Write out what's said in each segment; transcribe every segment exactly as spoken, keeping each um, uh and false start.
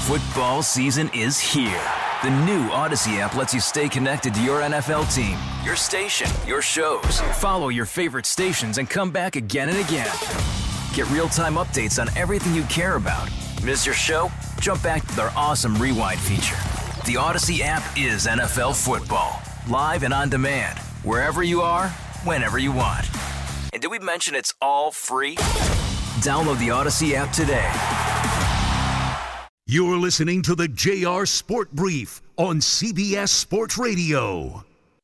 Football season is here. The new Odyssey app lets you stay connected to your N F L team, your station, your shows. Follow your favorite stations and come back again and again. Get real-time updates on everything you care about. Miss your show? Jump back to their awesome Rewind feature. The Odyssey app is N F L football. Live and on demand. Wherever you are, whenever you want. And did we mention it's all free? Download the Odyssey app today. You're listening to the J R Sport Brief on C B S Sports Radio.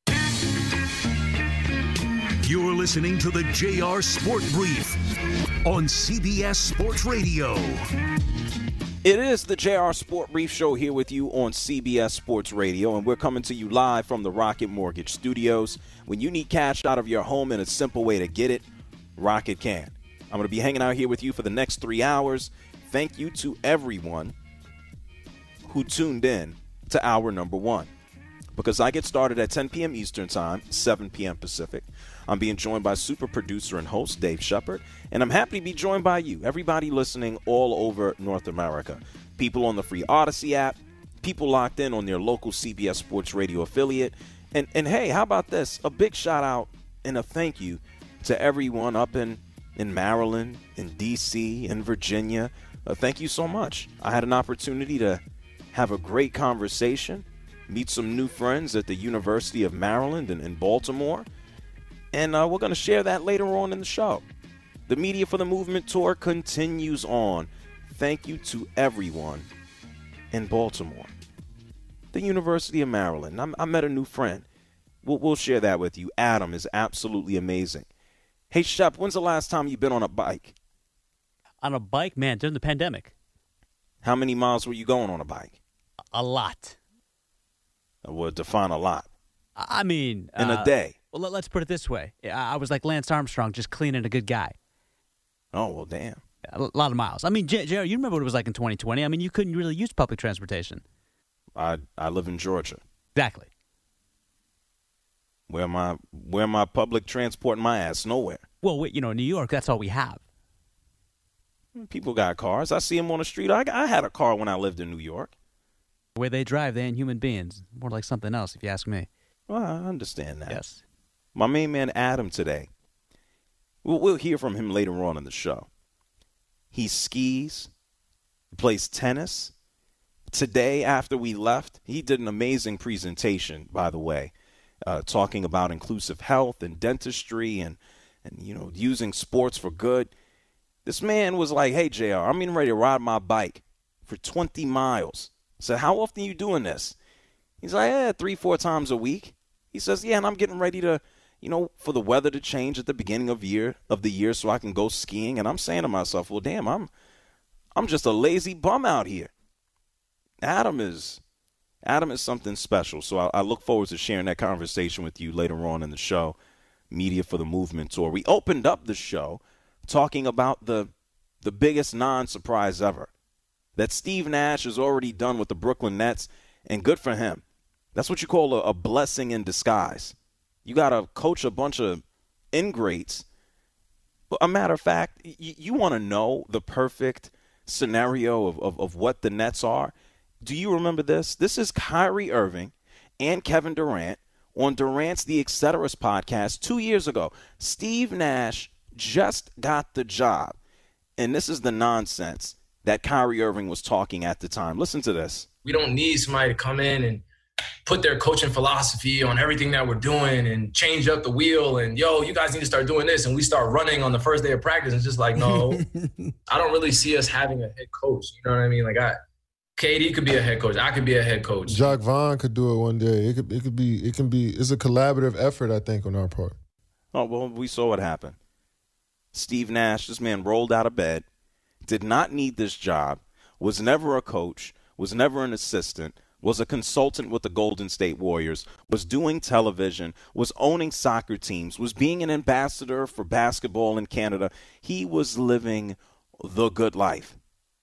You're listening to the J R Sport Brief on C B S Sports Radio. It is the J R Sport Brief Show here with you on C B S Sports Radio, and we're coming to you live from the Rocket Mortgage Studios. When you need cash out of your home and a simple way to get it, Rocket can. I'm going to be hanging out here with you for the next three hours. Thank you to everyone who tuned in to hour number one. Because I get started at ten p.m. Eastern Time, seven p.m. Pacific. I'm being joined by super producer and host Dave Shepard, and I'm happy to be joined by you, everybody listening all over North America. People on the free Odyssey app, people locked in on their local C B S Sports Radio affiliate. And, and hey, how about this? A big shout out and a thank you to everyone up in, in Maryland, in D C, in Virginia. Uh, thank you so much. I had an opportunity to have a great conversation, meet some new friends at the University of Maryland in, in Baltimore, and uh, we're going to share that later on in the show. The Media for the Movement Tour continues on. Thank you to everyone in Baltimore. The University of Maryland. I'm, I met a new friend. We'll, we'll share that with you. Adam is absolutely amazing. Hey, Shep, when's the last time you've been on a bike? On a bike? Man, during the pandemic. How many miles were you going on a bike? A lot. I would define a lot. I mean, in uh, a day. Well, let's put it this way. I was like Lance Armstrong, just clean and a good guy. Oh, well, damn. A lot of miles. I mean, J R, you remember what it was like in twenty twenty. I mean, you couldn't really use public transportation. I I live in Georgia. Exactly. Where am I, where am I public transporting my ass? Nowhere. Well, you know, New York, that's all we have. People got cars. I see them on the street. I, I had a car when I lived in New York. The way they drive, they ain't human beings. More like something else, if you ask me. Well, I understand that. Yes. My main man, Adam, today, we'll, we'll hear from him later on in the show. He skis, he plays tennis. Today, after we left, he did an amazing presentation, by the way, uh, talking about inclusive health and dentistry and, and, you know, using sports for good. This man was like, hey, J R, I'm getting ready to ride my bike for twenty miles. I said, how often are you doing this? He's like, yeah, three, four times a week. He says, yeah, and I'm getting ready to, you know, for the weather to change at the beginning of year of the year so I can go skiing. And I'm saying to myself, well, damn, I'm I'm just a lazy bum out here. Adam is Adam is something special. So I, I look forward to sharing that conversation with you later on in the show, Media for the Movement Tour. We opened up the show talking about the the biggest non-surprise ever, that Steve Nash is already done with the Brooklyn Nets, and good for him. That's what you call a, a blessing in disguise. You got to coach a bunch of ingrates. A matter of fact, y- you want to know the perfect scenario of, of, of what the Nets are. Do you remember this? This is Kyrie Irving and Kevin Durant on Durant's The Etceteras podcast two years ago. Steve Nash just got the job, and this is the nonsense that Kyrie Irving was talking at the time. Listen to this. We don't need somebody to come in and put their coaching philosophy on everything that we're doing and change up the wheel and, yo, you guys need to start doing this. And we start running on the first day of practice. It's just like, no, I don't really see us having a head coach. You know what I mean? Like, I, K D could be a head coach. I could be a head coach. Jacque Vaughn could do it one day. It could, it could be, it can be, it's a collaborative effort, I think, on our part. Oh, well, we saw what happened. Steve Nash, this man rolled out of bed, did not need this job, was never a coach, was never an assistant, was a consultant with the Golden State Warriors, was doing television, was owning soccer teams, was being an ambassador for basketball in Canada. He was living the good life.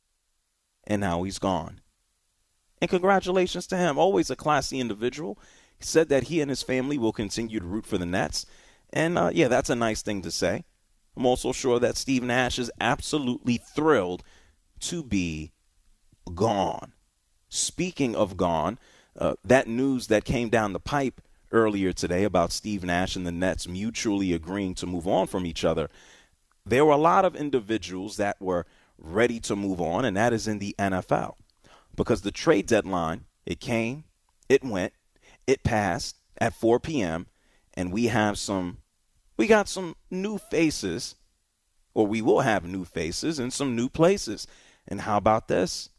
And now he's gone. And congratulations to him. Always a classy individual. He said that he and his family will continue to root for the Nets. And, uh, yeah, that's a nice thing to say. I'm also sure that Steve Nash is absolutely thrilled to be gone. Speaking of gone, uh, that news that came down the pipe earlier today about Steve Nash and the Nets mutually agreeing to move on from each other, there were a lot of individuals that were ready to move on, and that is in the N F L. Because the trade deadline, it came, it went, it passed at four p.m., and we have some, we got some new faces, or we will have new faces in some new places. And how about this?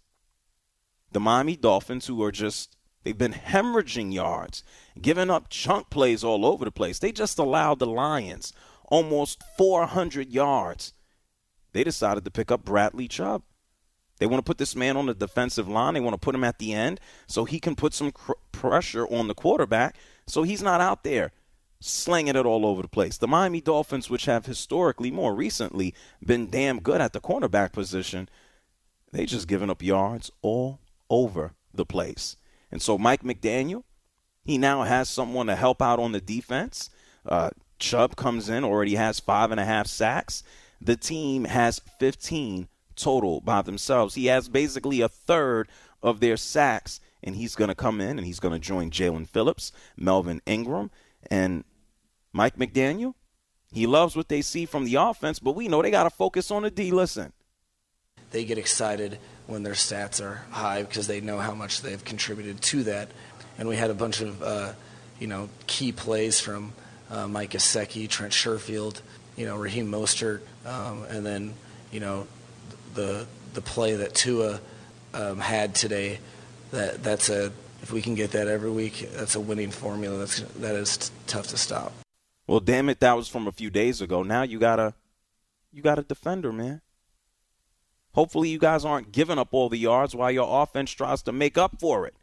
The Miami Dolphins, who are just, they've been hemorrhaging yards, giving up chunk plays all over the place. They just allowed the Lions almost four hundred yards. They decided to pick up Bradley Chubb. They want to put this man on the defensive line. They want to put him at the end so he can put some cr- pressure on the quarterback so he's not out there slinging it all over the place. The Miami Dolphins, which have historically, more recently, been damn good at the cornerback position, they just giving up yards all over the place. And so Mike McDaniel, he now has someone to help out on the defense. Uh, Chubb comes in, already has five and a half sacks. The team has fifteen total by themselves. He has basically a third of their sacks, and he's going to come in and he's going to join Jalen Phillips, Melvin Ingram, and Mike McDaniel. He loves what they see from the offense, but we know they got to focus on the D. Listen. They get excited when their stats are high because they know how much they've contributed to that. And we had a bunch of, uh, you know, key plays from uh, Mike Gesicki, Trent Sherfield, you know, Raheem Mostert, um, and then, you know, the the play that Tua um, had today. That that's a if we can get that every week, that's a winning formula. That's that is t- tough to stop. Well, damn it, that was from a few days ago. Now you gotta you got a defender, man. Hopefully you guys aren't giving up all the yards while your offense tries to make up for it.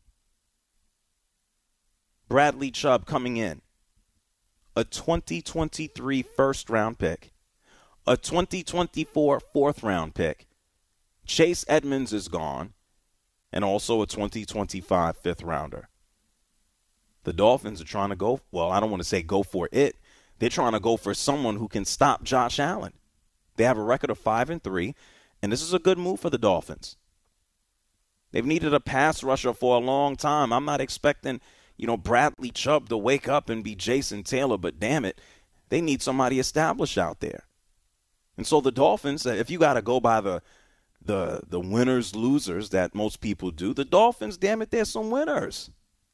Bradley Chubb coming in. A twenty twenty-three first-round pick. A twenty twenty-four fourth-round pick. Chase Edmonds is gone. And also a twenty twenty-five fifth-rounder. The Dolphins are trying to go, well, I don't want to say go for it. They're trying to go for someone who can stop Josh Allen. They have a record of five and three. And this is a good move for the Dolphins. They've needed a pass rusher for a long time. I'm not expecting, you know, Bradley Chubb to wake up and be Jason Taylor, but damn it, they need somebody established out there. And so the Dolphins, if you got to go by the, the the winners, losers that most people do, the Dolphins, damn it, they're some winners.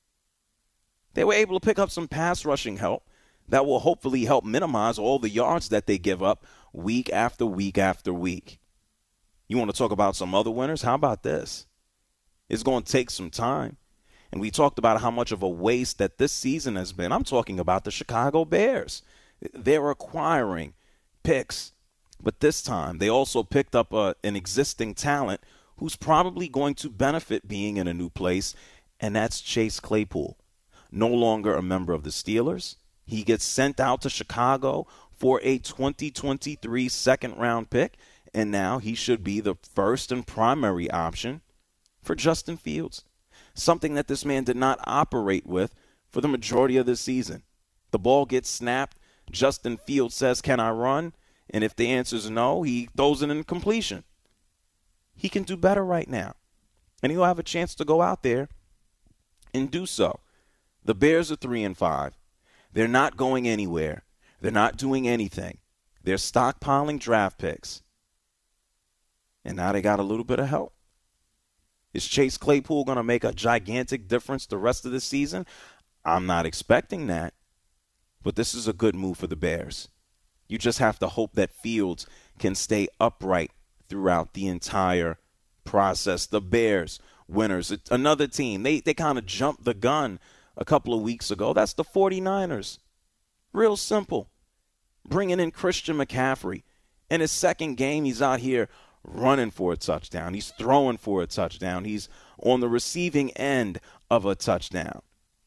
They were able to pick up some pass rushing help that will hopefully help minimize all the yards that they give up week after week after week. You want to talk about some other winners? How about this? It's going to take some time. And we talked about how much of a waste that this season has been. I'm talking about the Chicago Bears. They're acquiring picks. But this time, they also picked up a, an existing talent who's probably going to benefit being in a new place, and that's Chase Claypool. No longer a member of the Steelers. He gets sent out to Chicago for a twenty twenty-three second-round pick. And now he should be the first and primary option for Justin Fields, something that this man did not operate with for the majority of the season. The ball gets snapped. Justin Fields says, can I run? And if the answer is no, he throws it in completion. He can do better right now. And he'll have a chance to go out there and do so. The Bears are three and five. They're not going anywhere. They're not doing anything. They're stockpiling draft picks. And now they got a little bit of help. Is Chase Claypool going to make a gigantic difference the rest of the season? I'm not expecting that. But this is a good move for the Bears. You just have to hope that Fields can stay upright throughout the entire process. The Bears, winners. It's another team. They, they kind of jumped the gun a couple of weeks ago. That's the forty-niners. Real simple. Bringing in Christian McCaffrey. In his second game, he's out here running for a touchdown. He's throwing for a touchdown. He's on the receiving end of a touchdown.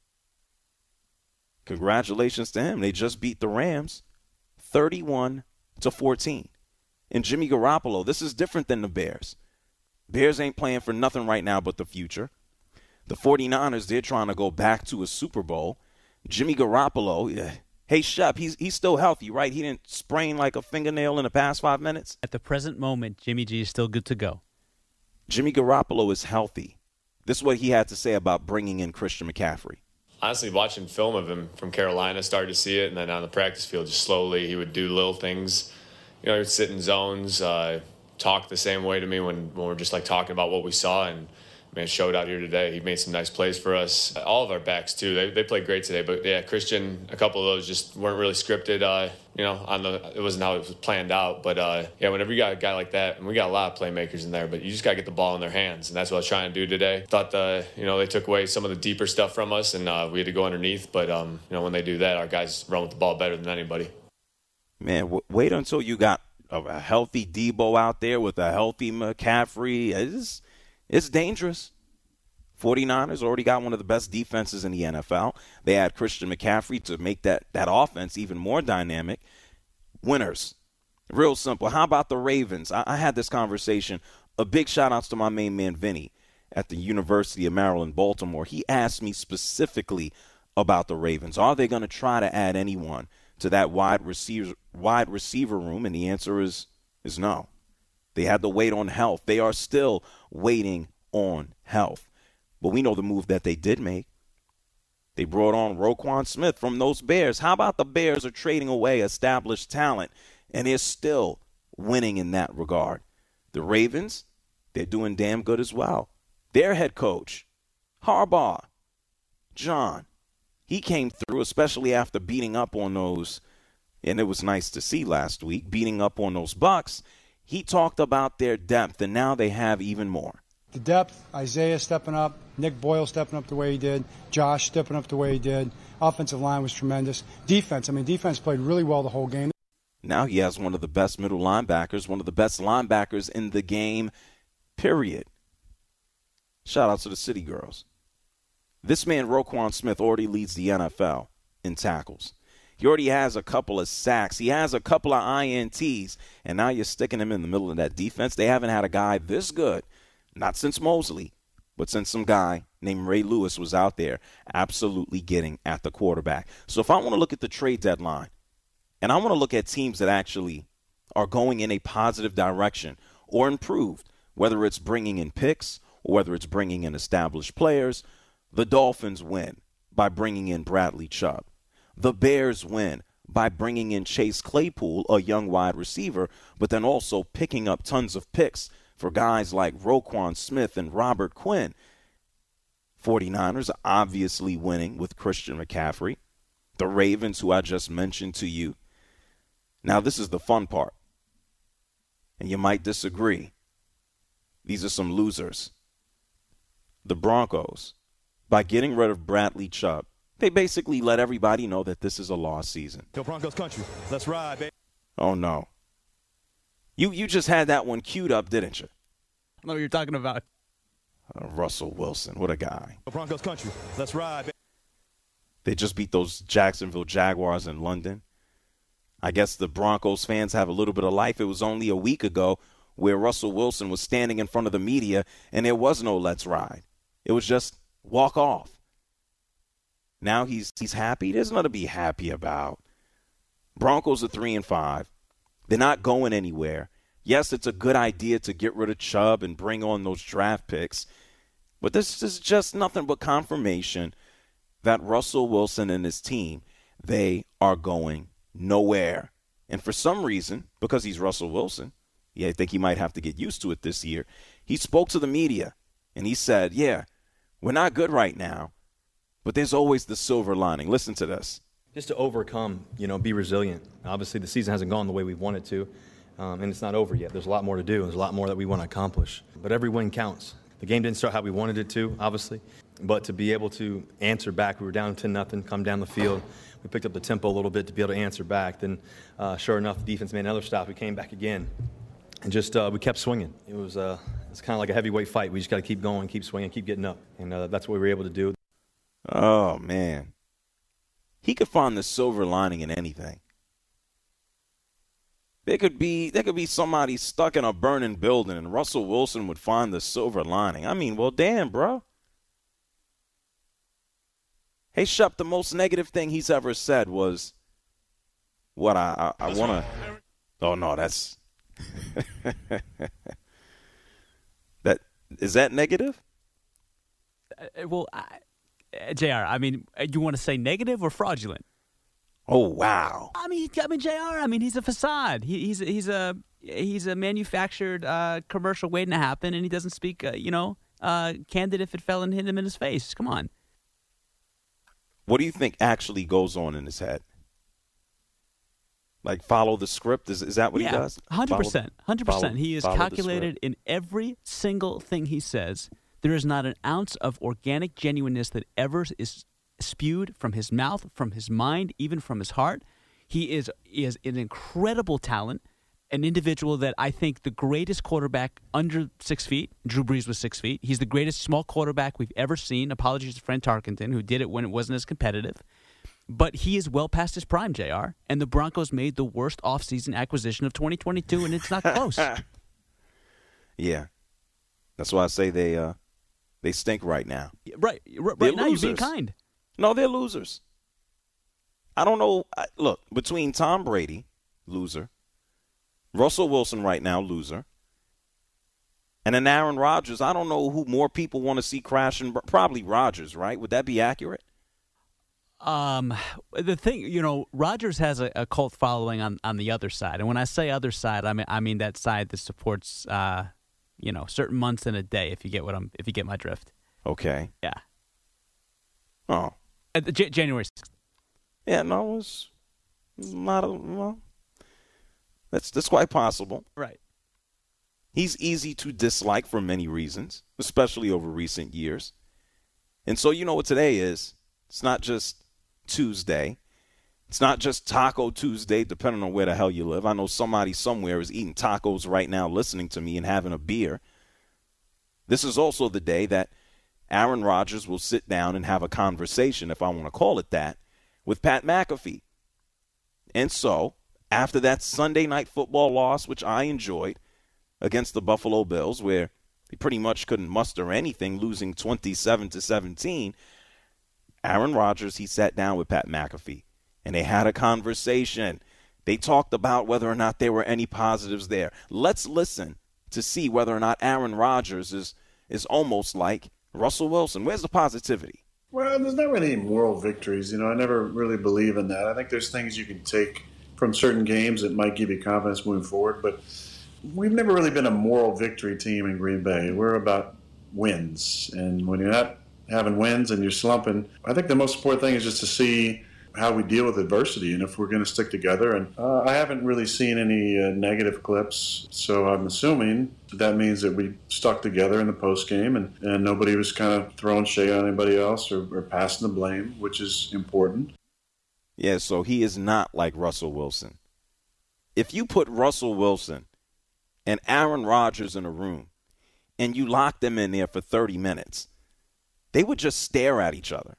Congratulations to him. They just beat the Rams thirty-one to fourteen. And Jimmy Garoppolo, this is different than the Bears. Bears ain't playing for nothing right now but the future. The forty-niners, they're trying to go back to a Super Bowl. Jimmy Garoppolo, yeah. Hey, Shep, he's he's still healthy, right? He didn't sprain like a fingernail in the past five minutes? At the present moment, Jimmy G is still good to go. Jimmy Garoppolo is healthy. This is what he had to say about bringing in Christian McCaffrey. Honestly, watching film of him from Carolina, started to see it, and then on the practice field, just slowly, he would do little things. You know, he would sit in zones, uh, talk the same way to me when, when we're just like talking about what we saw, and man, showed out here today. He made some nice plays for us. All of our backs too. They they played great today. But yeah, Christian, a couple of those just weren't really scripted. Uh, you know, on the it wasn't how it was planned out. But uh, yeah, whenever you got a guy like that, and we got a lot of playmakers in there, but you just gotta get the ball in their hands, and that's what I was trying to do today. Thought the you know they took away some of the deeper stuff from us, and uh, we had to go underneath. But um, you know when they do that, our guys run with the ball better than anybody. Man, w- wait until you got a, a healthy Debo out there with a healthy McCaffrey. It's it's dangerous. forty-niners already got one of the best defenses in the N F L. They had Christian McCaffrey to make that, that offense even more dynamic. Winners. Real simple. How about the Ravens? I, I had this conversation. A big shout-outs to my main man, Vinny, at the University of Maryland, Baltimore. He asked me specifically about the Ravens. Are they going to try to add anyone to that wide receiver, wide receiver room? And the answer is, is no. They had to wait on health. They are still waiting on health. But we know the move that they did make. They brought on Roquan Smith from those Bears. How about the Bears are trading away established talent, and they're still winning in that regard? The Ravens, they're doing damn good as well. Their head coach, Harbaugh, John, he came through, especially after beating up on those, and it was nice to see last week, beating up on those Bucs. He talked about their depth, and now they have even more. The depth, Isaiah stepping up, Nick Boyle stepping up the way he did, Josh stepping up the way he did. Offensive line was tremendous. Defense, I mean, defense played really well the whole game. Now he has one of the best middle linebackers, one of the best linebackers in the game, period. Shout out to the City Girls. This man, Roquan Smith, already leads the N F L in tackles. He already has a couple of sacks. He has a couple of I N Ts, and now you're sticking him in the middle of that defense. They haven't had a guy this good. Not since Mosley, but since some guy named Ray Lewis was out there absolutely getting at the quarterback. So if I want to look at the trade deadline, and I want to look at teams that actually are going in a positive direction or improved, whether it's bringing in picks or whether it's bringing in established players, the Dolphins win by bringing in Bradley Chubb. The Bears win by bringing in Chase Claypool, a young wide receiver, but then also picking up tons of picks for guys like Roquan Smith and Robert Quinn. forty-niners obviously winning with Christian McCaffrey. The Ravens, who I just mentioned to you. Now, this is the fun part. And you might disagree. These are some losers. The Broncos, by getting rid of Bradley Chubb, they basically let everybody know that this is a lost season. Go Broncos country. Let's ride, baby. Oh, no. You you just had that one queued up, didn't you? I know what you're talking about. Uh, Russell Wilson, what a guy. Go Broncos country. Let's ride, baby. They just beat those Jacksonville Jaguars in London. I guess the Broncos fans have a little bit of life. It was only a week ago where Russell Wilson was standing in front of the media and there was no let's ride. It was just walk off. Now he's he's happy. There's nothing to be happy about. Broncos are three and five. They're not going anywhere. Yes, it's a good idea to get rid of Chubb and bring on those draft picks, but this is just nothing but confirmation that Russell Wilson and his team, they are going nowhere. And for some reason, because he's Russell Wilson, yeah, I think he might have to get used to it this year, he spoke to the media and he said, yeah, we're not good right now, but there's always the silver lining. Listen to this. Just to overcome, you know, be resilient. Obviously, the season hasn't gone the way we want it to, um, and it's not over yet. There's a lot more to do. There's a lot more that we want to accomplish. But every win counts. The game didn't start how we wanted it to, obviously, but to be able to answer back, we were down ten nothing, come down the field. We picked up the tempo a little bit to be able to answer back. Then, uh, sure enough, the defense made another stop. We came back again, and just uh, we kept swinging. It was uh, it's kind of like a heavyweight fight. We just got to keep going, keep swinging, keep getting up, and uh, that's what we were able to do. Oh, man. He could find the silver lining in anything. There could be there could be somebody stuck in a burning building, and Russell Wilson would find the silver lining. I mean, well, damn, bro. Hey, Shep, the most negative thing he's ever said was, what, I, I, I want to – oh, no, that's – that is that negative? Uh, well, I, uh, J R, I mean, you want to say negative or fraudulent? Oh, wow. I mean, I mean, J R, I mean, he's a facade. He, he's he's a he's a manufactured uh, commercial waiting to happen, and he doesn't speak, uh, you know, uh, candid if it fell and hit him in his face. Come on. What do you think actually goes on in his head? Like, follow the script? Is is that what yeah, he does? one hundred percent. one hundred percent. Follow, he is calculated in every single thing he says. There is not an ounce of organic genuineness that ever is spewed from his mouth, from his mind, even from his heart. He is, he is an incredible talent, an individual that I think the greatest quarterback under six feet, Drew Brees was six feet. He's the greatest small quarterback we've ever seen. Apologies to Fran Tarkenton, who did it when it wasn't as competitive. But he is well past his prime, J R, and the Broncos made the worst offseason acquisition of twenty twenty-two, and it's not close. Yeah. That's why I say they uh, they stink right now. Right, right, right now you're being kind. No, they're losers. I don't know. I, look, between Tom Brady, loser, Russell Wilson right now, loser, and then Aaron Rodgers, I don't know who more people want to see crashing. Probably Rodgers, right? Would that be accurate? Um, the thing, you know, Rodgers has a, a cult following on, on the other side. And when I say other side, I mean I mean that side that supports, uh, you know, certain months in a day, if you get what I'm, if you get my drift. Okay. Yeah. Oh. Uh, J- January sixth. Yeah, no, it's not a, well, that's, that's quite possible. Right. He's easy to dislike for many reasons, especially over recent years. And so you know what today is. It's not just Tuesday. It's not just Taco Tuesday, depending on where the hell you live. I know somebody somewhere is eating tacos right now, listening to me and having a beer. This is also the day that Aaron Rodgers will sit down and have a conversation, if I want to call it that, with Pat McAfee. And so, after that Sunday night football loss, which I enjoyed, against the Buffalo Bills, where he pretty much couldn't muster anything, losing twenty-seven to seventeen, Aaron Rodgers, he sat down with Pat McAfee, and they had a conversation. They talked about whether or not there were any positives there. Let's listen to see whether or not Aaron Rodgers is is almost like Russell Wilson. Where's the positivity? Well, there's not really any moral victories. You know, I never really believe in that. I think there's things you can take from certain games that might give you confidence moving forward, but we've never really been a moral victory team in Green Bay. We're about wins, and when you're not having wins and you're slumping, I think the most important thing is just to see how we deal with adversity and if we're going to stick together. And uh, I haven't really seen any uh, negative clips, so I'm assuming that means that we stuck together in the post game and, and nobody was kind of throwing shade on anybody else or, or passing the blame, which is important. Yeah, so he is not like Russell Wilson. If you put Russell Wilson and Aaron Rodgers in a room and you lock them in there for thirty minutes, they would just stare at each other.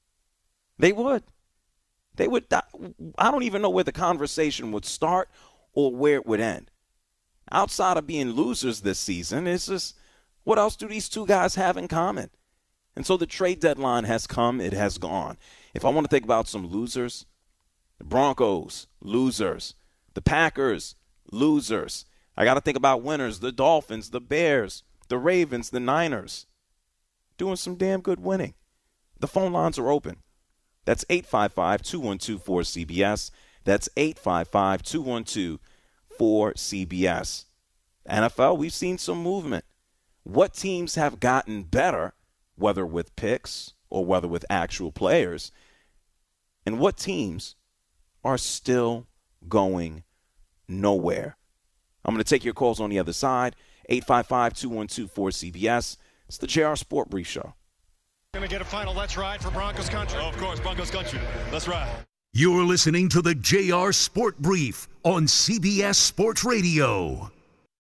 They would. They would. I don't even know where the conversation would start or where it would end. Outside of being losers this season, it's just, what else do these two guys have in common? And so the trade deadline has come. It has gone. If I want to think about some losers, the Broncos, losers. The Packers, losers. I got to think about winners, the Dolphins, the Bears, the Ravens, the Niners. Doing some damn good winning. The phone lines are open. That's eight five five, two one two, four C B S. That's eight five five, two one two, four C B S. N F L, we've seen some movement. What teams have gotten better, whether with picks or whether with actual players, and what teams are still going nowhere? I'm going to take your calls on the other side. eight five five, two one two, four C B S. It's the J R Sport Brief Show. Going to get a final Let's Ride for Broncos Country. Oh, of course, Broncos Country. Let's ride. You're listening to the J R Sport Brief on C B S Sports Radio.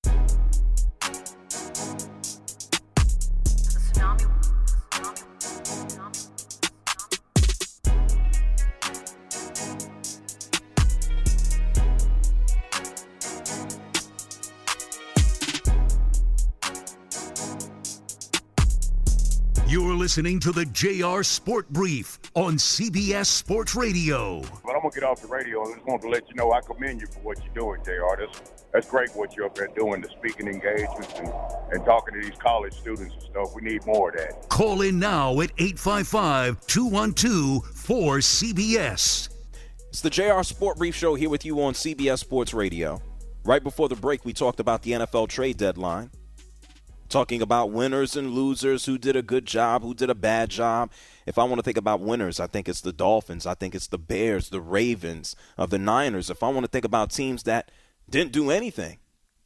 You're listening to the J R Sport Brief on C B S Sports Radio. But I'm going to get off the radio and just want to let you know I commend you for what you're doing, J R. That's, that's great what you're up there doing, the speaking engagements and, and talking to these college students and stuff. We need more of that. Call in now at eight five five, two one two, four C B S. It's the J R Sport Brief Show here with you on C B S Sports Radio. Right before the break, we talked about the N F L trade deadline, talking about winners and losers, who did a good job, who did a bad job. If I want to think about winners, I think it's the Dolphins. I think it's the Bears, the Ravens, of the Niners. If I want to think about teams that didn't do anything,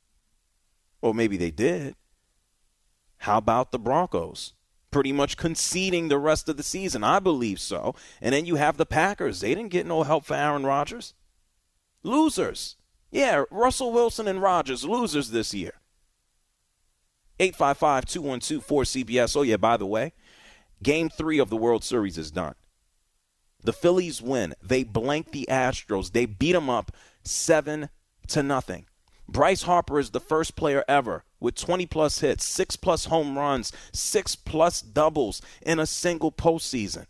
or maybe they did, how about the Broncos? Pretty much conceding the rest of the season. I believe so. And then you have the Packers. They didn't get no help for Aaron Rodgers. Losers. Yeah, Russell Wilson and Rodgers, losers this year. eight five five, two one two, four C B S. Oh, yeah, by the way, Game three of the World Series is done. The Phillies win. They blank the Astros. They beat them up seven to nothing. Bryce Harper is the first player ever with twenty-plus hits, six-plus home runs, six-plus doubles in a single postseason.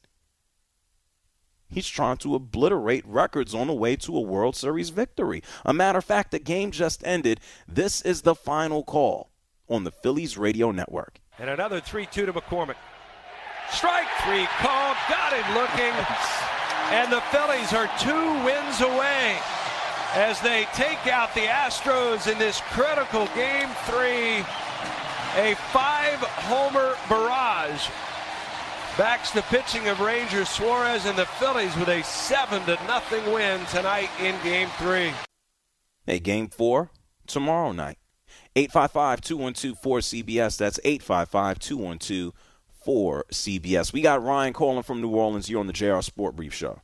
He's trying to obliterate records on the way to a World Series victory. A matter of fact, the game just ended. This is the final call on the Phillies radio network. And another three two to McCormick. Strike three called, got him looking, and the Phillies are two wins away as they take out the Astros in this critical game three. A five-homer barrage backs the pitching of Ranger Suarez and the Phillies with a seven to nothing win tonight in game three. Hey, game four tomorrow night. eight five five, two one two, four C B S. That's eight five five, two one two, four C B S. We got Ryan calling from New Orleans here on the J R Sport Brief Show.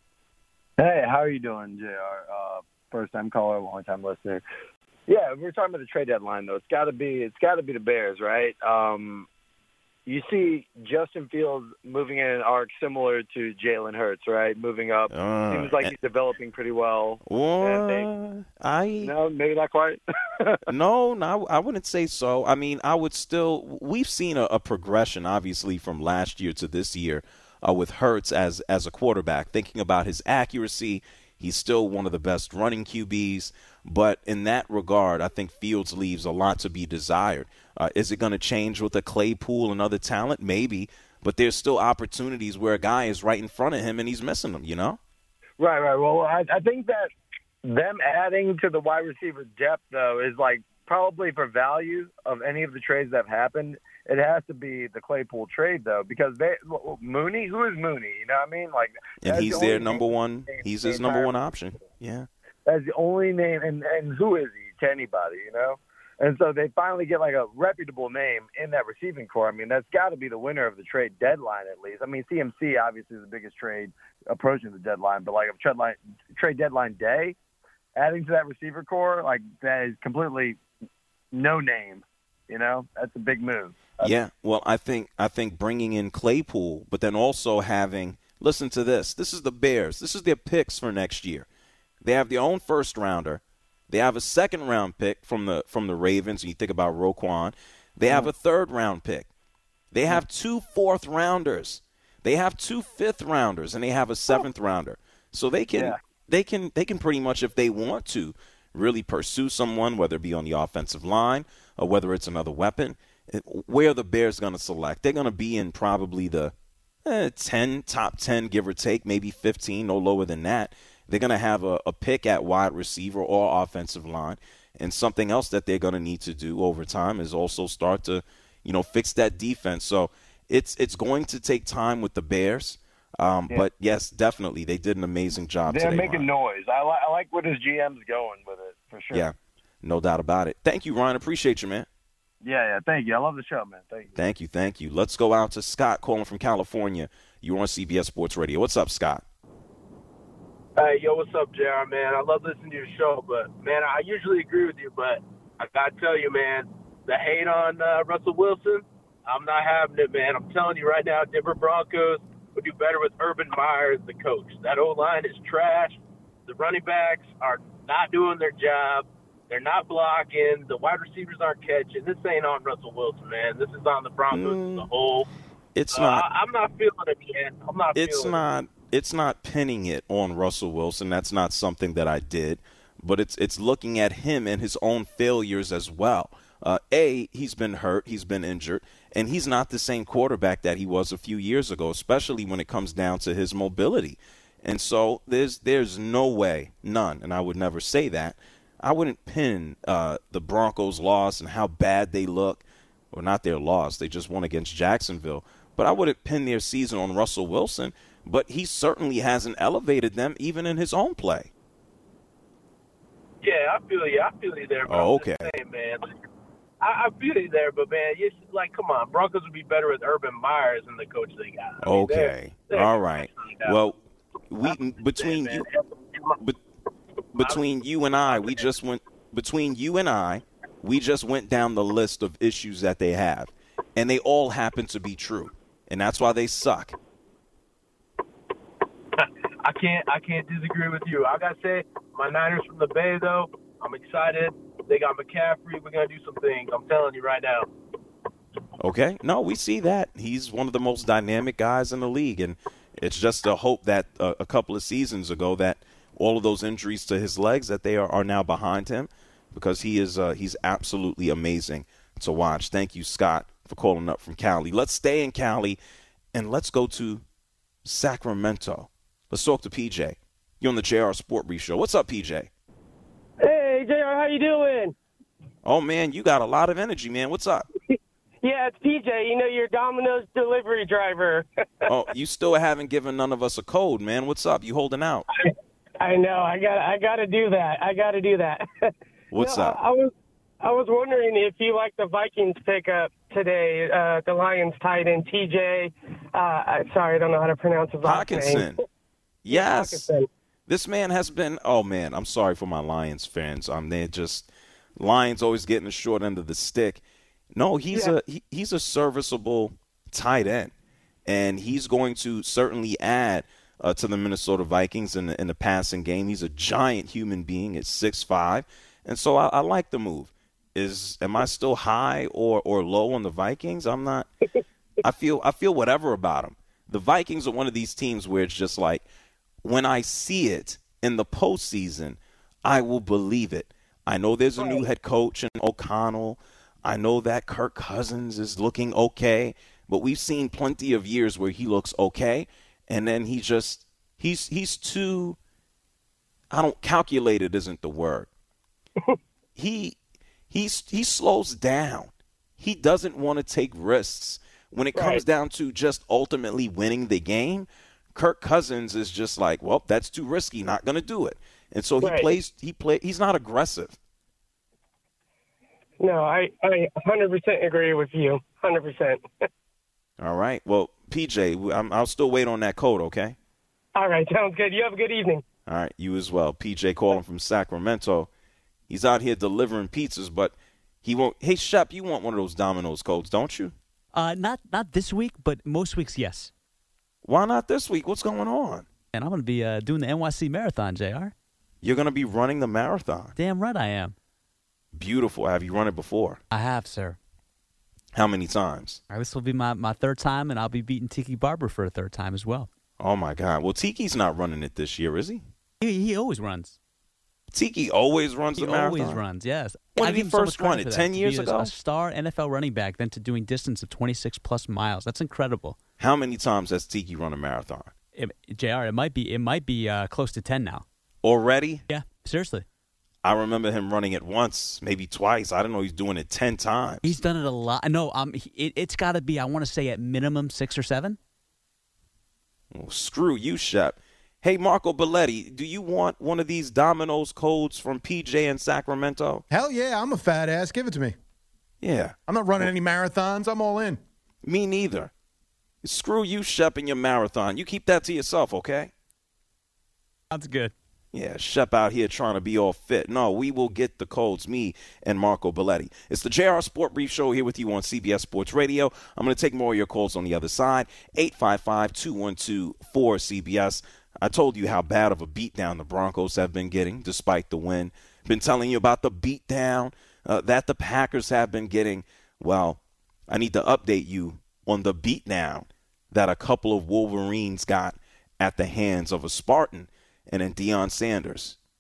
Hey, how are you doing, J R? Uh, first time caller, long time listener. Yeah, we're talking about the trade deadline though. It's got to be it's got to be the Bears, right? Um, you see Justin Fields moving in an arc similar to Jalen Hurts, right? Moving up. Uh, Seems like he's developing pretty well. What? They, I no, maybe not quite. no, no, I wouldn't say so. I mean, I would still. We've seen a, a progression, obviously, from last year to this year uh, with Hurts as as a quarterback. Thinking about his accuracy, he's still one of the best running Q Bs. But in that regard, I think Fields leaves a lot to be desired. Uh, is it going to change with the Claypool and other talent? Maybe. But there's still opportunities where a guy is right in front of him and he's missing them, you know? Right, right. Well, I, I think that them adding to the wide receiver depth, though, is like probably for value of any of the trades that have happened. It has to be the Claypool trade, though, because they Mooney, who is Mooney? You know what I mean? Like, and he's the their number one. He's his number one option. Yeah. That's the only name, and, and who is he to anybody, you know? And so they finally get like a reputable name in that receiving core. I mean, that's got to be the winner of the trade deadline at least. I mean, C M C obviously is the biggest trade approaching the deadline, but like a trade, line, trade deadline day, adding to that receiver core, like that is completely no name, you know? That's a big move. Yeah, well, I think I think bringing in Claypool, but then also having, listen to this, this is the Bears. This is their picks for next year. They have their own first rounder. They have a second round pick from the from the Ravens. You think about Roquan. They have a third round pick. They have two fourth rounders. They have two fifth rounders, and they have a seventh rounder. So they can yeah. they can they can pretty much, if they want to, really pursue someone, whether it be on the offensive line or whether it's another weapon. Where are the Bears going to select? They're going to be in probably the eh, ten, top ten, give or take, maybe fifteen, no lower than that. They're going to have a, a pick at wide receiver or offensive line. And something else that they're going to need to do over time is also start to, you know, fix that defense. So it's it's going to take time with the Bears. Um, yeah. But, yes, definitely, they did an amazing job They're today. They're making Ryan. noise. I, li- I like what his G M's going with it, for sure. Yeah, no doubt about it. Thank you, Ryan. Appreciate you, man. Yeah, yeah, thank you. I love the show, man. Thank you. Thank you, thank you. Let's go out to Scott calling from California. You're on C B S Sports Radio. What's up, Scott? Hey, yo, what's up, J R, man? I love listening to your show, but, man, I usually agree with you, but I got to tell you, man, the hate on uh, Russell Wilson, I'm not having it, man. I'm telling you right now, Denver Broncos would do better with Urban Meyer as the coach. That O-line is trash. The running backs are not doing their job. They're not blocking. The wide receivers aren't catching. This ain't on Russell Wilson, man. This is on the Broncos mm, as a whole. It's uh, not. I, I'm not feeling it, man. I'm not it's feeling not, it. It's not pinning it on Russell Wilson. That's not something that I did. but it's it's looking at him and his own failures as well. Uh, A, he's been hurt, he's been injured, and he's not the same quarterback that he was a few years ago, especially when it comes down to his mobility. And so there's there's no way, none, and I would never say that. I wouldn't pin uh, the Broncos' loss and how bad they look, or not their loss, they just won against Jacksonville, but I wouldn't pin their season on Russell Wilson, but he certainly hasn't elevated them even in his own play. Yeah, I feel you. I feel you there. Bro. Oh, okay. Saying, man. I, I feel you there, but, man, it's like, come on. Broncos would be better with Urban Myers than the coach they got. I mean, okay. they're, they're All right. Well, we between you, be, between you and I, we just went between you and I, we just went down the list of issues that they have, and they all happen to be true, and that's why they suck. I can't I can't disagree with you. I gotta say, my Niners from the Bay, though, I'm excited. They got McCaffrey. We're gonna do some things. I'm telling you right now. Okay. No, we see that. He's one of the most dynamic guys in the league, and it's just a hope that uh, a couple of seasons ago that all of those injuries to his legs, that they are, are now behind him, because he is uh, he's absolutely amazing to watch. Thank you, Scott, for calling up from Cali. Let's stay in Cali, and let's go to Sacramento. Let's talk to P J. You're on the J R Sport Brief Show. What's up, P J? Hey, J R, how you doing? Oh, man, you got a lot of energy, man. What's up? Yeah, it's P J. You know, your Domino's delivery driver. Oh, you still haven't given none of us a code, man. What's up? You holding out? I know. I got. I got to do that. I got to do that. What's you know, up? I, I was. I was wondering if you like the Vikings pickup today. Uh, the Lions tight end T J. Uh, sorry, I don't know how to pronounce his last Hawkinson. name. Yes. Hawkinson. This man has been, oh, man, I'm sorry for my Lions fans. Um, they're just, Lions always getting the short end of the stick. No, he's Yeah. a he, he's a serviceable tight end, and he's going to certainly add uh, to the Minnesota Vikings in the, in the passing game. He's a giant human being at six five, and so I, I like the move. Is am I still high or, or low on the Vikings? I'm not. I feel I feel whatever about them. The Vikings are one of these teams where it's just like, when I see it in the postseason, I will believe it. I know there's a new head coach in O'Connell. I know that Kirk Cousins is looking okay, but we've seen plenty of years where he looks okay, and then he just he's he's too. I don't calculated isn't the word. he he's he slows down. He doesn't want to take risks when it comes Right. down to just ultimately winning the game. Kirk Cousins is just like, well, that's too risky, not going to do it. And so he Right. plays he play he's not aggressive. No, I, I one hundred percent agree with you. one hundred percent. All right. Well, P J, I'm, I'll still wait on that code, okay? All right, sounds good. You have a good evening. All right, you as well. P J calling from Sacramento. He's out here delivering pizzas, but he won't. Hey, Shep, you want one of those Domino's codes, don't you? Uh, not not this week, but most weeks, yes. Why not this week? What's going on? And I'm going to be uh, doing the N Y C Marathon, J R. You're going to be running the marathon. Damn right I am. Beautiful. Have you run it before? I have, sir. How many times? All right, this will be my, my third time, and I'll be beating Tiki Barber for a third time as well. Oh, my God. Well, Tiki's not running it this year, is he? He, he always runs. Tiki always runs He the marathon? always runs, yes. When I did he give him so first much credit run it? for that, ten to years be a- ago? A star N F L running back, then to doing distance of twenty-six plus miles. That's incredible. How many times has Tiki run a marathon? It, J R, it might be it might be uh, close to ten now. Already? Yeah, seriously. I remember him running it once, maybe twice. I don't know. He's doing it ten times. He's done it a lot. No, um, it, it's got to be. I want to say at minimum six or seven. Well, screw you, Shep. Hey, Marco Belletti, do you want one of these Domino's codes from P J in Sacramento? Hell yeah, I'm a fat ass. Give it to me. Yeah. I'm not running any marathons. I'm all in. Me neither. Screw you, Shep, and your marathon. You keep that to yourself, okay? Sounds good. Yeah, Shep out here trying to be all fit. No, we will get the codes, me and Marco Belletti. It's the J R Sport Brief Show here with you on C B S Sports Radio. I'm going to take more of your calls on the other side. eight five five, two one two, four C B S. I told you how bad of a beatdown the Broncos have been getting despite the win. Been telling you about the beatdown uh, that the Packers have been getting. Well, I need to update you on the beatdown that a couple of Wolverines got at the hands of a Spartan and then Deion Sanders.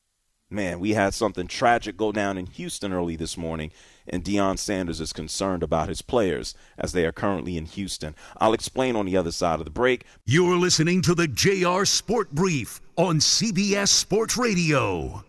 Man, we had something tragic go down in Houston early this morning, and Deion Sanders is concerned about his players as they are currently in Houston. I'll explain on the other side of the break. You're listening to the J R Sport Brief on C B S Sports Radio.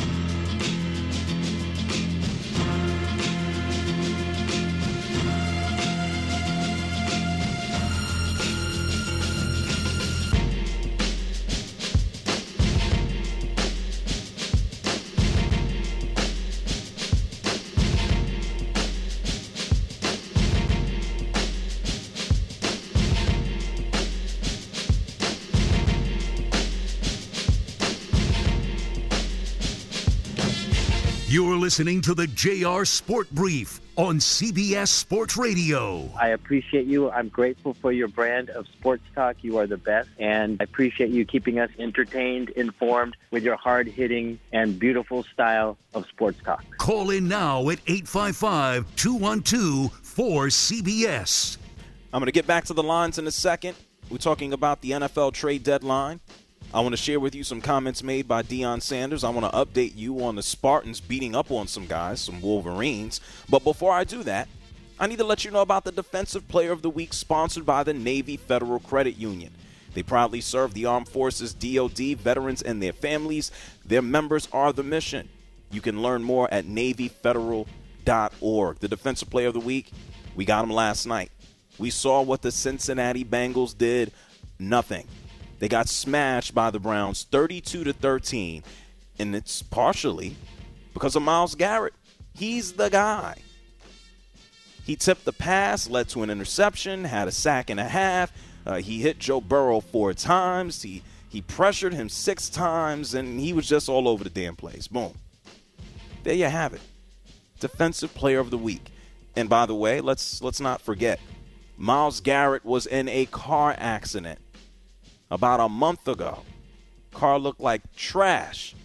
You're listening to the J R Sport Brief on C B S Sports Radio. I appreciate you. I'm grateful for your brand of sports talk. You are the best. And I appreciate you keeping us entertained, informed with your hard-hitting and beautiful style of sports talk. Call in now at eight five five, two one two, four C B S. I'm going to get back to the lines in a second. We're talking about the N F L trade deadline. I want to share with you some comments made by Deion Sanders. I want to update you on the Spartans beating up on some guys, some Wolverines. But before I do that, I need to let you know about the Defensive Player of the Week sponsored by the Navy Federal Credit Union. They proudly serve the Armed Forces, D O D, veterans, and their families. Their members are the mission. You can learn more at navy federal dot org. The Defensive Player of the Week, we got him last night. We saw what the Cincinnati Bengals did. Nothing. They got smashed by the Browns thirty-two to thirteen, and it's partially because of Myles Garrett. He's the guy. He tipped the pass, led to an interception, had a sack and a half. Uh, he hit Joe Burrow four times. He he pressured him six times, and he was just all over the damn place. Boom. There you have it. Defensive Player of the Week. And by the way, let's let's not forget, Myles Garrett was in a car accident about a month ago. Car looked like trash.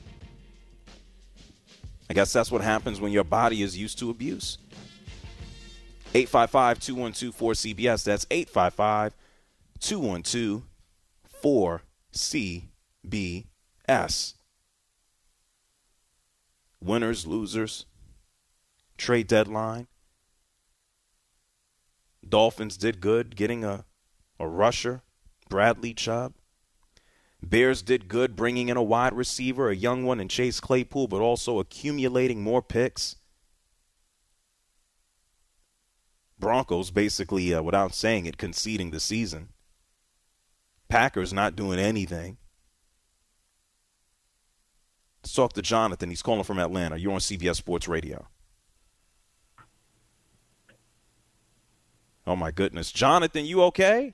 I guess that's what happens when your body is used to abuse. eight five five, two one two, four C B S. That's eight five five, two one two, four C B S. Winners, losers, trade deadline. Dolphins did good getting a, a rusher, Bradley Chubb. Bears did good bringing in a wide receiver, a young one in Chase Claypool, but also accumulating more picks. Broncos basically, uh, without saying it, conceding the season. Packers not doing anything. Let's talk to Jonathan. He's calling from Atlanta. You're on C B S Sports Radio. Oh, my goodness. Jonathan, you okay?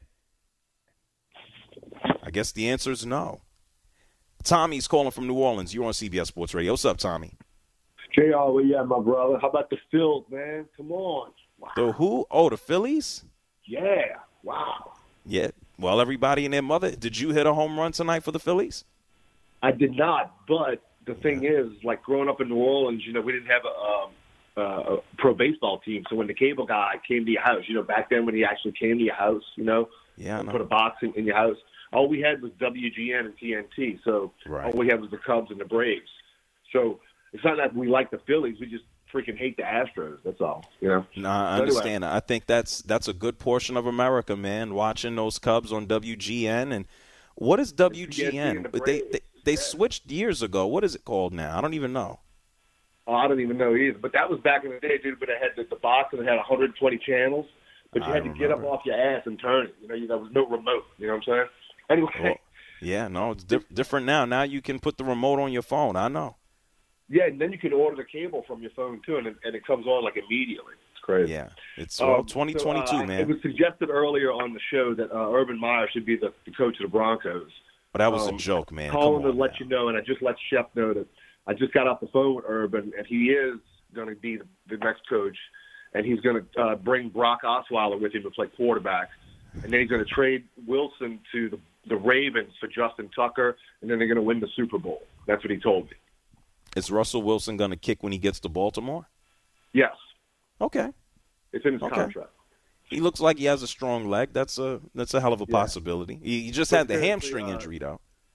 I guess the answer is no. Tommy's calling from New Orleans. You're on C B S Sports Radio. What's up, Tommy? J R, where you at, my brother? How about the Phils, man? Come on. Wow. The who? Oh, the Phillies? Yeah. Wow. Yeah. Well, everybody and their mother. Did you hit a home run tonight for the Phillies? I did not, but the thing is, like growing up in New Orleans, you know, we didn't have a, um, uh, a pro baseball team. So when the cable guy came to your house, you know, back then when he actually came to your house, you know, yeah, and put a box in, in your house, all we had was W G N and T N T. So right. all we had was the Cubs and the Braves. So it's not that we like the Phillies. We just freaking hate the Astros. That's all, you know. No, I so understand. Anyway. I think that's that's a good portion of America, man, watching those Cubs on W G N. And what is W G N? The But they, they they switched years ago. What is it called now? I don't even know. Oh, I don't even know either. But that was back in the day, dude. But it had the, the box and it had one hundred twenty channels. But you I had to get up off your ass and turn it. You know, you, there was no remote. You know what I'm saying? Anyway. Well, yeah, no, it's di- different now. Now you can put the remote on your phone. I know. Yeah, and then you can order the cable from your phone, too, and it, and it comes on, like, immediately. It's crazy. Yeah, it's well, um, twenty twenty-two, so, uh, man. It was suggested earlier on the show that uh, Urban Meyer should be the, the coach of the Broncos. But that was um, a joke, man. Calling Come to on let now. you know, and I just let Shep know that I just got off the phone with Urban, and he is going to be the, the next coach, and he's going to uh, bring Brock Osweiler with him to play quarterback, and then he's going to trade Wilson to the, the Ravens for Justin Tucker, and then they're going to win the Super Bowl. That's what he told me. Is Russell Wilson going to kick when he gets to Baltimore? Yes. Okay. It's in his Okay. contract. He looks like he has a strong leg. That's a that's a hell of a Yeah. possibility. He, he just But had the seriously, hamstring uh, injury, though.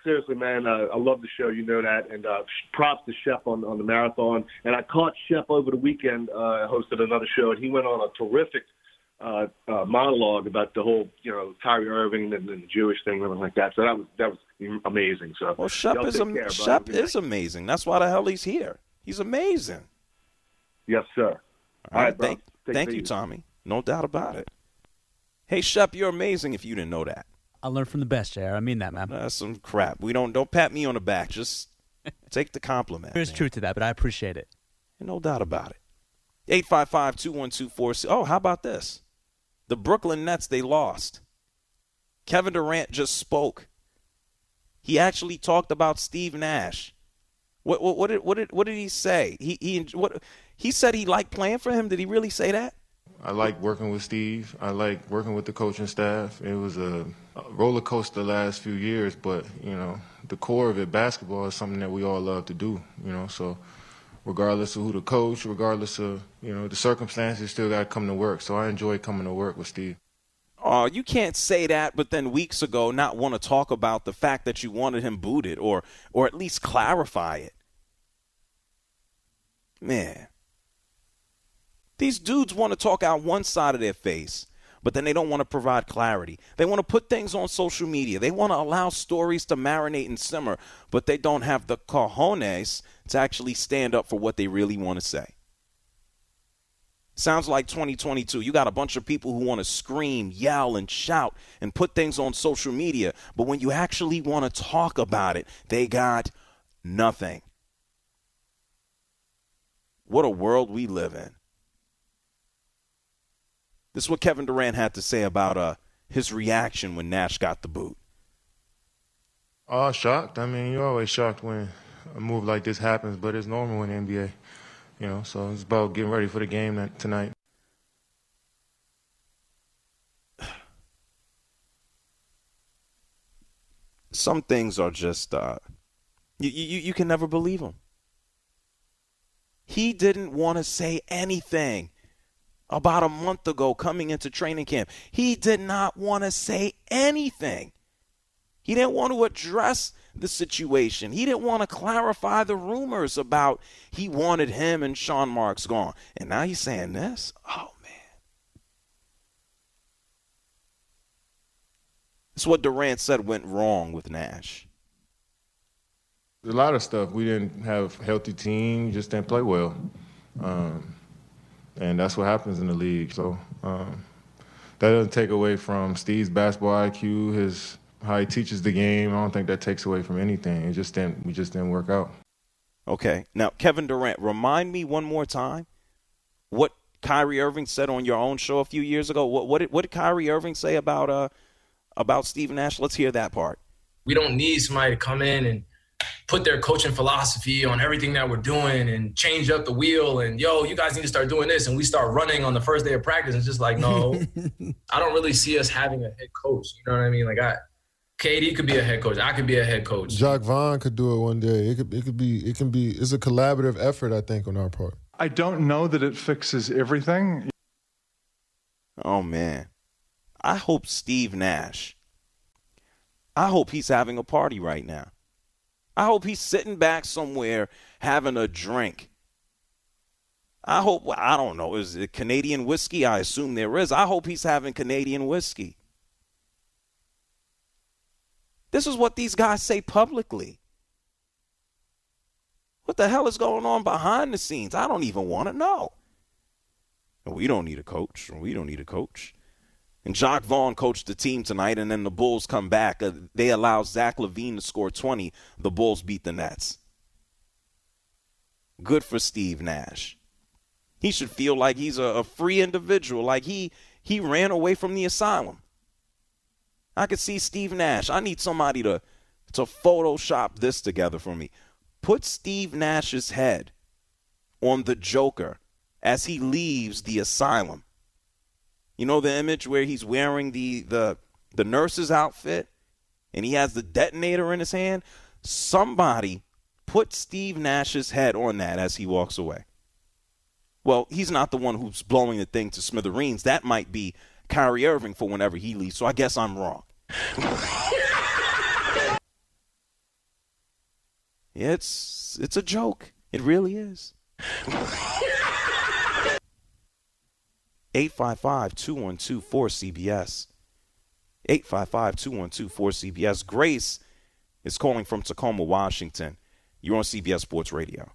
seriously, man, uh, I love the show. You know that. And uh, props to Shep on, on the marathon. And I caught Shep over the weekend, uh, hosted another show, and he went on a terrific uh, uh, monologue about the whole, you know, Kyrie Irving and, and the Jewish thing and everything like that. So that was that was amazing. So well, Shep is am- care, Shep is amazing. That's why the hell he's here. He's amazing. Yes, sir. All, All right, right, bro. thank, Take thank you, Tommy. No doubt about it. Hey, Shep, you're amazing if you didn't know that. I learned from the best, J R. I mean that, man. That's some crap. We don't don't pat me on the back. Just take the compliment. There's man. truth to that, but I appreciate it. No doubt about it. eight five five, two one two, four six. Oh, how about this? The Brooklyn Nets, they lost. Kevin Durant just spoke. He actually talked about Steve Nash. What what, what did what did what did he say? He he what he said he liked playing for him. Did he really say that? I like working with Steve. I like working with the coaching staff. It was a roller coaster the last few years, but, you know, the core of it, basketball, is something that we all love to do, you know. So regardless of who the coach, regardless of, you know, the circumstances, still got to come to work. So I enjoy coming to work with Steve. Oh, you can't say that, but then weeks ago not want to talk about the fact that you wanted him booted or or at least clarify it. Man. These dudes want to talk out one side of their face, but then they don't want to provide clarity. They want to put things on social media. They want to allow stories to marinate and simmer, but they don't have the cojones to actually stand up for what they really want to say. Sounds like twenty twenty-two. You got a bunch of people who want to scream, yell, and shout and put things on social media, but when you actually want to talk about it, they got nothing. What a world we live in. This is what Kevin Durant had to say about uh, his reaction when Nash got the boot. Oh, shocked. I mean, you're always shocked when a move like this happens, but it's normal in the N B A. You know, so it's about getting ready for the game that, tonight. Some things are just, uh, you, you, you can never believe them. He didn't want to say anything. About a month ago coming into training camp, he did not want to say anything. He didn't want to address the situation. He didn't want to clarify the rumors about he wanted him and Sean Marks gone. And now he's saying this? Oh, man. It's what Durant said went wrong with Nash. A lot of stuff. We didn't have a healthy team, just didn't play well. Um, And that's what happens in the league. So um, that doesn't take away from Steve's basketball I Q, his how he teaches the game. I don't think that takes away from anything. It just didn't. We just didn't work out. Okay. Now, Kevin Durant, remind me one more time what Kyrie Irving said on your own show a few years ago. What what did, what did Kyrie Irving say about uh about Steve Nash? Let's hear that part. We don't need somebody to come in and put their coaching philosophy on everything that we're doing and change up the wheel and, yo, you guys need to start doing this. And we start running on the first day of practice. And it's just like, no, I don't really see us having a head coach. You know what I mean? Like, I, K D could be a head coach. I could be a head coach. Jacques Vaughn could do it one day. It could, it could be, it can be, it's a collaborative effort, I think, on our part. I don't know that it fixes everything. Oh, man. I hope Steve Nash, I hope he's having a party right now. I hope he's sitting back somewhere having a drink. I hope, I don't know, is it Canadian whiskey? I assume there is. I hope he's having Canadian whiskey. This is what these guys say publicly. What the hell is going on behind the scenes? I don't even want to know. We don't need a coach. We don't need a coach. And Jacques Vaughn coached the team tonight, and then the Bulls come back. Uh, they allow Zach LaVine to score twenty. The Bulls beat the Nets. Good for Steve Nash. He should feel like he's a, a free individual, like he he ran away from the asylum. I could see Steve Nash. I need somebody to, to Photoshop this together for me. Put Steve Nash's head on the Joker as he leaves the asylum. You know the image where he's wearing the, the the nurse's outfit and he has the detonator in his hand? Somebody put Steve Nash's head on that as he walks away. Well, he's not the one who's blowing the thing to smithereens. That might be Kyrie Irving for whenever he leaves, so I guess I'm wrong. It's it's a joke. It really is. eight five five, two one two, four C B S. eight five five, two one two, four C B S. Grace is calling from Tacoma, Washington. You're on C B S Sports Radio.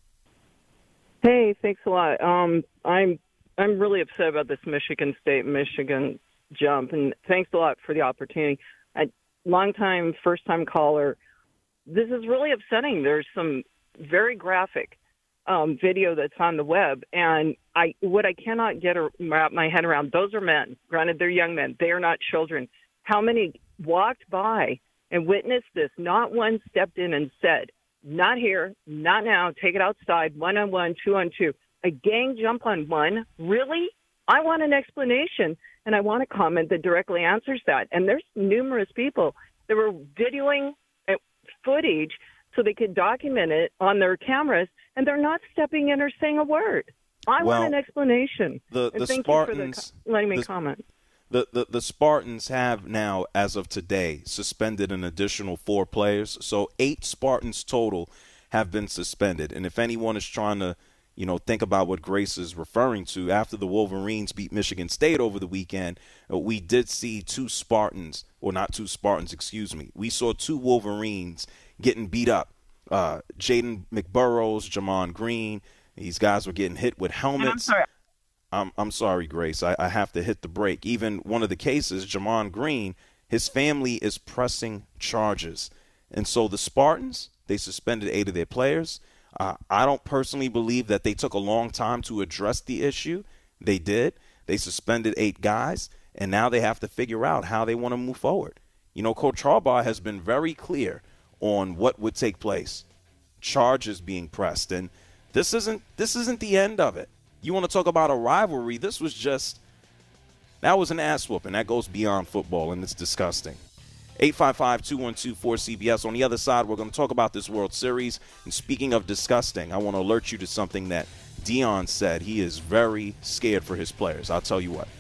Hey, thanks a lot. Um, I'm I'm really upset about this Michigan State Michigan jump, and thanks a lot for the opportunity. A long-time, first-time caller. This is really upsetting. There's some very graphic um, video that's on the web, and I what I cannot get a, wrap my head around. Those are men. Granted, they're young men. They are not children. How many walked by and witnessed this? Not one stepped in and said, "Not here, not now. Take it outside. One on one, two on two." A gang jump on one? Really? I want an explanation, and I want a comment that directly answers that. And there's numerous people that were videoing footage so they could document it on their cameras, and they're not stepping in or saying a word. I well, want an explanation. The, the thank Spartans, you for the, letting me the, comment. The, the, the Spartans have now, as of today, suspended an additional four players. So eight Spartans total have been suspended. And if anyone is trying to, you know, think about what Grace is referring to, after the Wolverines beat Michigan State over the weekend, we did see two Spartans, or not two Spartans, excuse me. We saw two Wolverines getting beat up. Uh, Jaden McBurrows, Jamon Green, these guys were getting hit with helmets. I'm sorry. I'm, I'm sorry, Grace. I, I have to hit the break. Even one of the cases, Jamon Green, his family is pressing charges. And so the Spartans, they suspended eight of their players. Uh, I don't personally believe that they took a long time to address the issue. They did. They suspended eight guys, and now they have to figure out how they want to move forward. You know, Coach Harbaugh has been very clear on what would take place, charges being pressed, and this isn't this isn't the end of it. You want to talk about a rivalry? This was just that was an ass whooping. That goes beyond football, and it's disgusting. eight five five, two one two, four C B S. On the other side, we're going to talk about this World Series. And speaking of disgusting, I want to alert you to something that Deion said. He is very scared for his players. I'll tell you what.